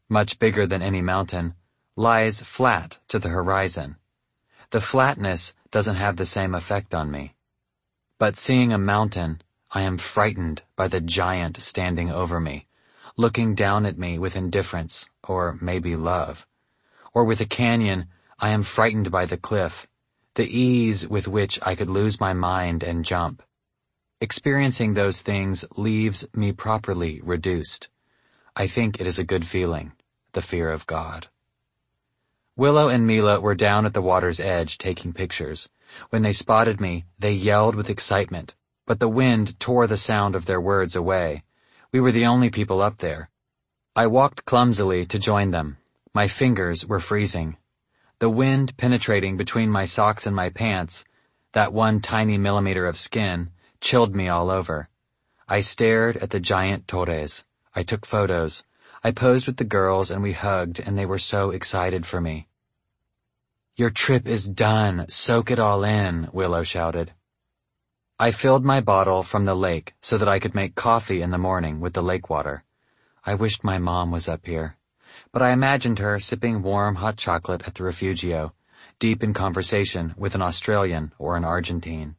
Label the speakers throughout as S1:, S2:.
S1: much bigger than any mountain, lies flat to the horizon. The flatness doesn't have the same effect on me. But seeing a mountain, I am frightened by the giant standing over me, looking down at me with indifference, or maybe love. Or with a canyon, I am frightened by the cliff, the ease with which I could lose my mind and jump. Experiencing those things leaves me properly reduced. I think it is a good feeling, the fear of God. Willow and Mila were down at the water's edge taking pictures. When they spotted me, they yelled with excitement, but the wind tore the sound of their words away. We were the only people up there. I walked clumsily to join them. My fingers were freezing. The wind penetrating between my socks and my pants, that one tiny millimeter of skin, chilled me all over. I stared at the giant torres. I took photos. I posed with the girls and we hugged, and they were so excited for me. "Your trip is done. Soak it all in," Willow shouted. I filled my bottle from the lake so that I could make coffee in the morning with the lake water. I wished my mom was up here, but I imagined her sipping warm hot chocolate at the Refugio, deep in conversation with an Australian or an Argentine.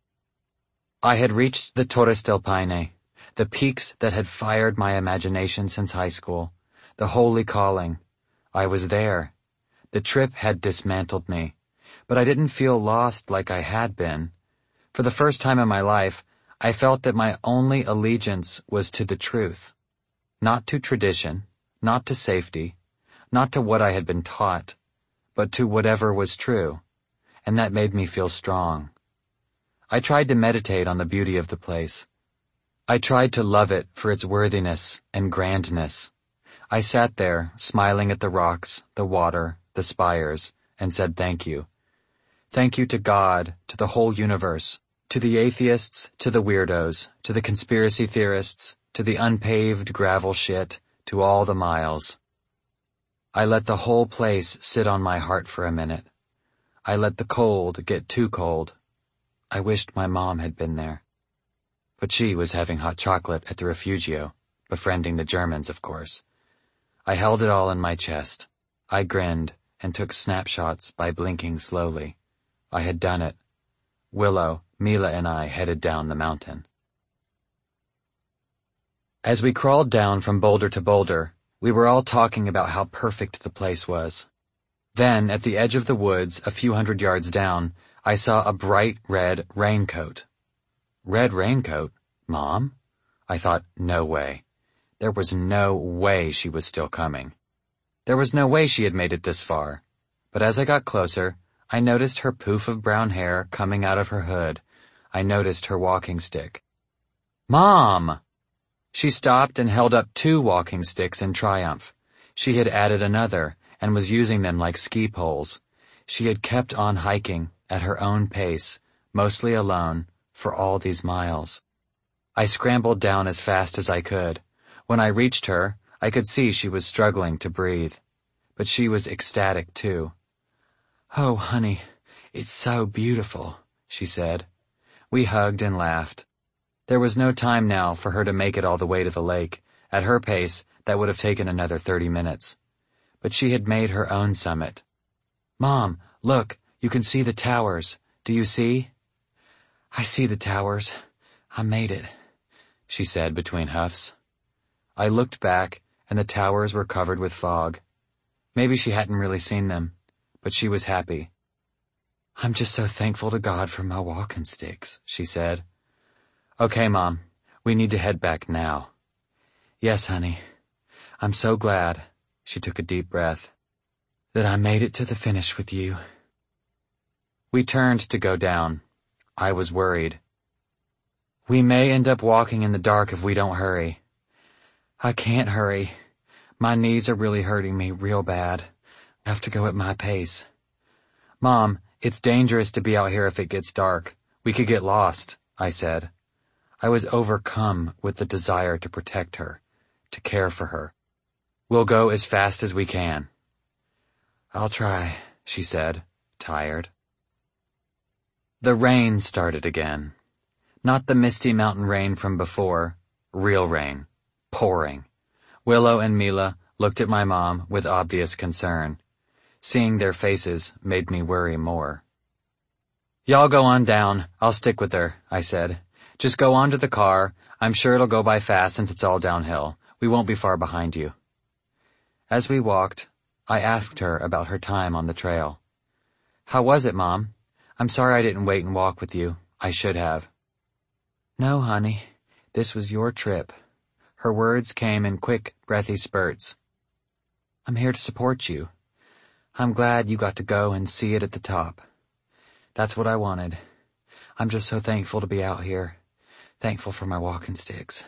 S1: I had reached the Torres del Paine, the peaks that had fired my imagination since high school, the holy calling. I was there. The trip had dismantled me, but I didn't feel lost like I had been. For the first time in my life, I felt that my only allegiance was to the truth, not to tradition, not to safety, not to what I had been taught, but to whatever was true, and that made me feel strong. I tried to meditate on the beauty of the place. I tried to love it for its worthiness and grandness. I sat there, smiling at the rocks, the water, the spires, and said thank you. Thank you to God, to the whole universe, to the atheists, to the weirdos, to the conspiracy theorists, to the unpaved gravel shit, to all the miles. I let the whole place sit on my heart for a minute. I let the cold get too cold. I wished my mom had been there. But she was having hot chocolate at the Refugio, befriending the Germans, of course. I held it all in my chest. I grinned and took snapshots by blinking slowly. I had done it. Willow, Mila, and I headed down the mountain. As we crawled down from boulder to boulder, we were all talking about how perfect the place was. Then, at the edge of the woods, a few hundred yards down, I saw a bright red raincoat. Red raincoat? Mom? I thought, no way. There was no way she was still coming. There was no way she had made it this far. But as I got closer, I noticed her poof of brown hair coming out of her hood. I noticed her walking stick. Mom! She stopped and held up 2 walking sticks in triumph. She had added another and was using them like ski poles. She had kept on hiking at her own pace, mostly alone, for all these miles. I scrambled down as fast as I could. When I reached her, I could see she was struggling to breathe. But she was ecstatic too. "Oh, honey, it's so beautiful," she said. We hugged and laughed. There was no time now for her to make it all the way to the lake. At her pace, that would have taken another 30 minutes. But she had made her own summit. "Mom, look, you can see the towers. Do you see?" "I see the towers. I made it," she said between huffs. I looked back, and the towers were covered with fog. Maybe she hadn't really seen them, but she was happy. "I'm just so thankful to God for my walking sticks," she said. "Okay, Mom, we need to head back now." "Yes, honey. I'm so glad," she took a deep breath, "that I made it to the finish with you." We turned to go down. I was worried. "We may end up walking in the dark if we don't hurry." "I can't hurry. My knees are really hurting me real bad. I have to go at my pace." "Mom, it's dangerous to be out here if it gets dark. We could get lost," I said. I was overcome with the desire to protect her, to care for her. "We'll go as fast as we can." "I'll try," she said, tired. The rain started again. Not the misty mountain rain from before, real rain, pouring. Willow and Mila looked at my mom with obvious concern. Seeing their faces made me worry more. "Y'all go on down. I'll stick with her," I said. "Just go on to the car. I'm sure it'll go by fast since it's all downhill. We won't be far behind you." As we walked, I asked her about her time on the trail. "How was it, Mom? I'm sorry I didn't wait and walk with you. I should have." "No, honey. This was your trip." Her words came in quick, breathy spurts. "I'm here to support you. I'm glad you got to go and see it at the top. That's what I wanted. I'm just so thankful to be out here. Thankful for my walking sticks."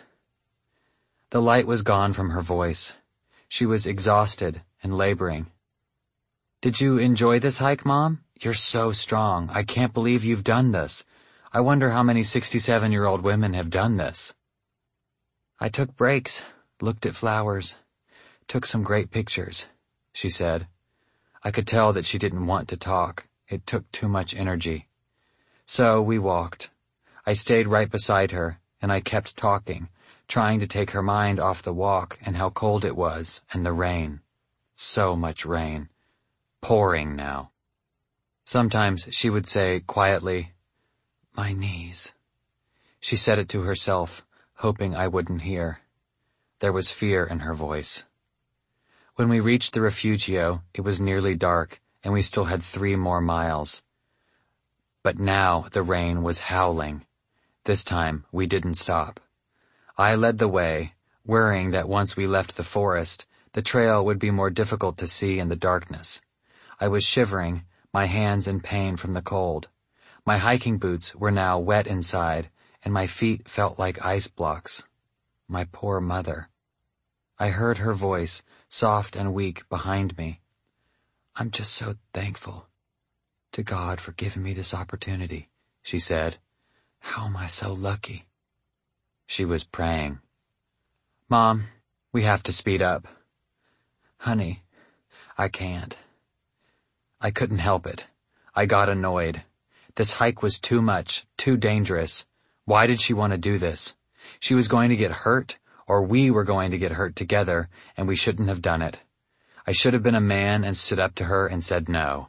S1: The light was gone from her voice. She was exhausted and laboring. "Did you enjoy this hike, Mom? You're so strong. I can't believe you've done this. I wonder how many 67-year-old women have done this." "I took breaks, looked at flowers, took some great pictures," she said. I could tell that she didn't want to talk. It took too much energy. So we walked. I stayed right beside her, and I kept talking, trying to take her mind off the walk and how cold it was, and the rain. So much rain. Pouring now. Sometimes she would say quietly, "My knees." She said it to herself, hoping I wouldn't hear. There was fear in her voice. When we reached the refugio, it was nearly dark, and we still had 3 more miles. But now the rain was howling. This time we didn't stop. I led the way, worrying that once we left the forest, the trail would be more difficult to see in the darkness. I was shivering, my hands in pain from the cold. My hiking boots were now wet inside, and my feet felt like ice blocks. My poor mother. I heard her voice, soft and weak, behind me. "I'm just so thankful to God for giving me this opportunity," she said. "How am I so lucky?" She was praying. "Mom, we have to speed up." "Honey, I can't." I couldn't help it. I got annoyed. This hike was too much, too dangerous. Why did she want to do this? She was going to get hurt, or we were going to get hurt together, and we shouldn't have done it. I should have been a man and stood up to her and said no.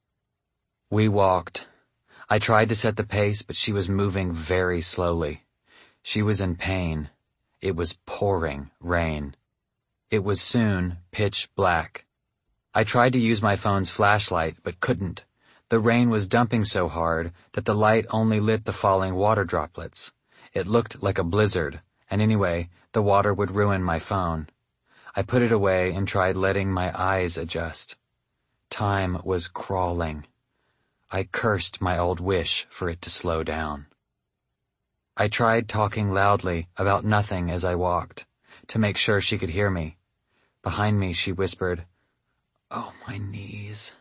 S1: We walked. I tried to set the pace, but she was moving very slowly. She was in pain. It was pouring rain. It was soon pitch black. I tried to use my phone's flashlight, but couldn't. The rain was dumping so hard that the light only lit the falling water droplets. It looked like a blizzard, and anyway, the water would ruin my phone. I put it away and tried letting my eyes adjust. Time was crawling. I cursed my old wish for it to slow down. I tried talking loudly about nothing as I walked, to make sure she could hear me. Behind me she whispered, "Oh, my knees."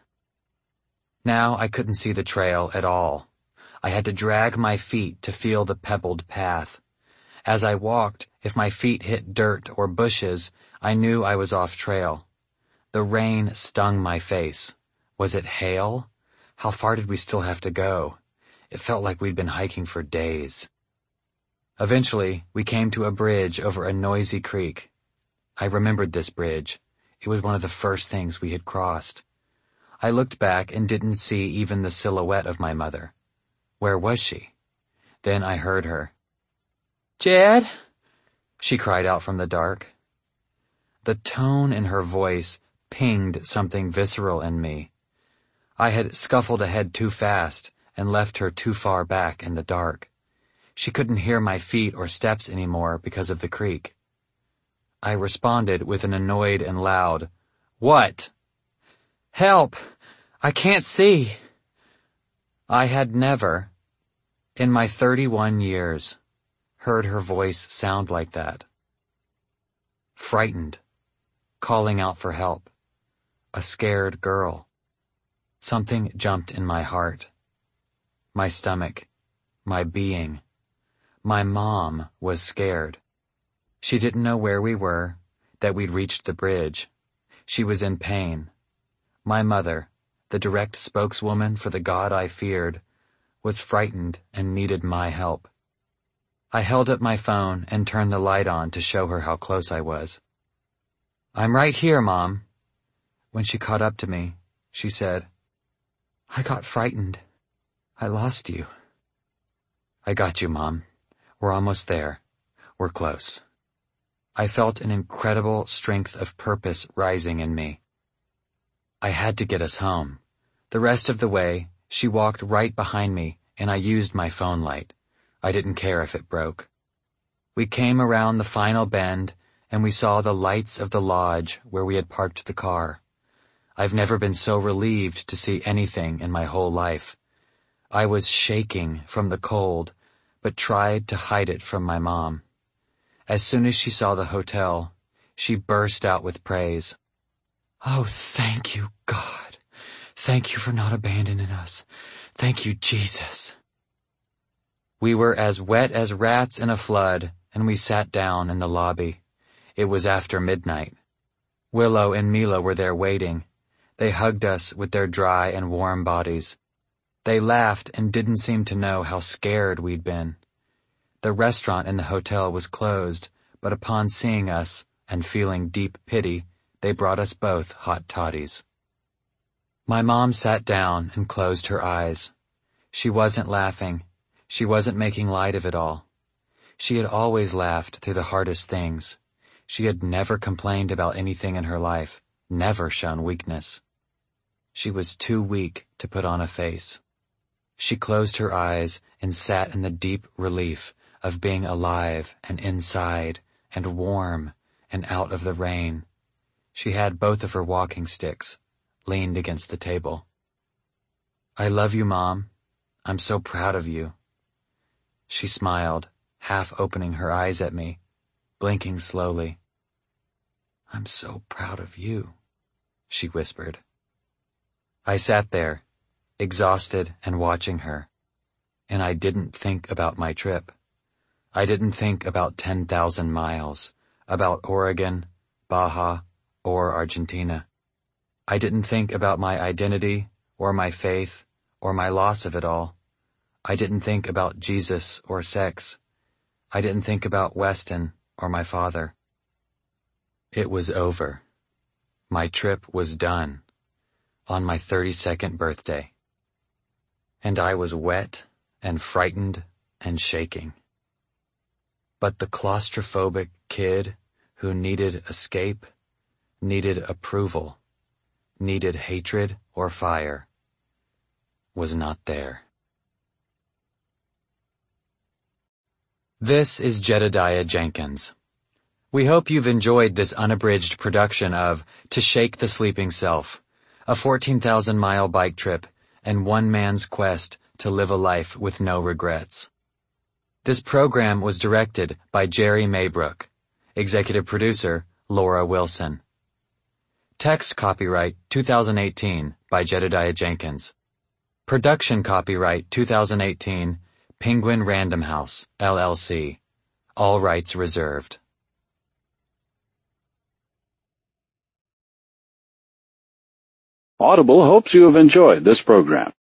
S1: Now I couldn't see the trail at all. I had to drag my feet to feel the pebbled path. As I walked, if my feet hit dirt or bushes, I knew I was off trail. The rain stung my face. Was it hail? How far did we still have to go? It felt like we'd been hiking for days. Eventually, we came to a bridge over a noisy creek. I remembered this bridge. It was one of the first things we had crossed. I looked back and didn't see even the silhouette of my mother. Where was she? Then I heard her. "Jed?" she cried out from the dark. The tone in her voice pinged something visceral in me. I had scuffled ahead too fast and left her too far back in the dark. She couldn't hear my feet or steps anymore because of the creek. I responded with an annoyed and loud, "What?" "Help! I can't see." I had never, in my 31 years, heard her voice sound like that. Frightened, calling out for help, a scared girl. Something jumped in my heart, my stomach, my being. My mom was scared. She didn't know where we were, that we'd reached the bridge. She was in pain. My mother, the direct spokeswoman for the God I feared, was frightened and needed my help. I held up my phone and turned the light on to show her how close I was. I'm right here, Mom. When she caught up to me, she said, I got frightened. I lost you. I got you, Mom. We're almost there. We're close. I felt an incredible strength of purpose rising in me. I had to get us home. The rest of the way, she walked right behind me, and I used my phone light. I didn't care if it broke. We came around the final bend, and we saw the lights of the lodge where we had parked the car. I've never been so relieved to see anything in my whole life. I was shaking from the cold, but tried to hide it from my mom. As soon as she saw the hotel, she burst out with praise. Oh, thank you, God. Thank you for not abandoning us. Thank you, Jesus. We were as wet as rats in a flood, and we sat down in the lobby. It was after midnight. Willow and Mila were there waiting. They hugged us with their dry and warm bodies. They laughed and didn't seem to know how scared we'd been. The restaurant in the hotel was closed, but upon seeing us and feeling deep pity, they brought us both hot toddies. My mom sat down and closed her eyes. She wasn't laughing. She wasn't making light of it all. She had always laughed through the hardest things. She had never complained about anything in her life, never shown weakness. She was too weak to put on a face. She closed her eyes and sat in the deep relief of being alive and inside and warm and out of the rain. She had both of her walking sticks, leaned against the table. I love you, Mom. I'm so proud of you. She smiled, half opening her eyes at me, blinking slowly. I'm so proud of you, she whispered. I sat there, exhausted and watching her, and I didn't think about my trip. I didn't think about 10,000 miles, about Oregon, Baja, or Argentina. I didn't think about my identity, or my faith, or my loss of it all. I didn't think about Jesus or sex. I didn't think about Weston or my father. It was over. My trip was done. On my 32nd birthday. And I was wet and frightened and shaking. But the claustrophobic kid who needed escape, needed approval, needed hatred or fire, was not there. This is Jedediah Jenkins. We hope you've enjoyed this unabridged production of To Shake the Sleeping Self, a 14,000-mile bike trip and one man's quest to live a life with no regrets. This program was directed by Jerry Maybrook, executive producer Laura Wilson. Text copyright 2018 by Jedediah Jenkins. Production copyright 2018 Penguin Random House, LLC. All rights reserved.
S2: Audible hopes you have enjoyed this program.